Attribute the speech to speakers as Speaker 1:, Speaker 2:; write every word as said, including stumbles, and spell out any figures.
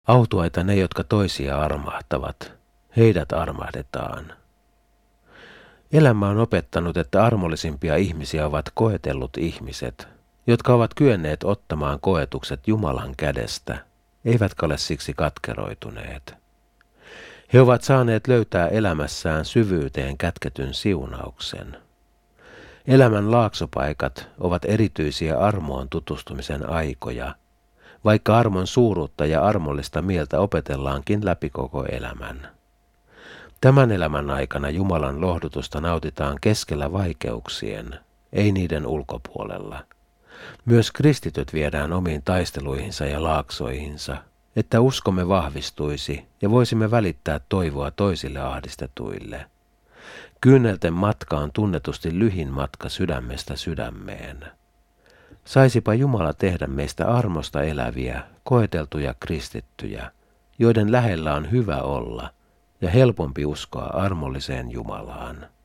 Speaker 1: Autuaita ne, jotka toisia armahtavat, heidät armahdetaan. Elämä on opettanut, että armollisimpia ihmisiä ovat koetellut ihmiset, jotka ovat kyenneet ottamaan koetukset Jumalan kädestä, eivätkä ole siksi katkeroituneet. He ovat saaneet löytää elämässään syvyyteen kätketyn siunauksen. Elämän laaksopaikat ovat erityisiä armoon tutustumisen aikoja, vaikka armon suuruutta ja armollista mieltä opetellaankin läpi koko elämän. Tämän elämän aikana Jumalan lohdutusta nautitaan keskellä vaikeuksien, ei niiden ulkopuolella. Myös kristityt viedään omiin taisteluihinsa ja laaksoihinsa, että uskomme vahvistuisi ja voisimme välittää toivoa toisille ahdistetuille. Kyynelten matka on tunnetusti lyhin matka sydämestä sydämeen. Saisipa Jumala tehdä meistä armosta eläviä, koeteltuja kristittyjä, joiden lähellä on hyvä olla ja helpompi uskoa armolliseen Jumalaan.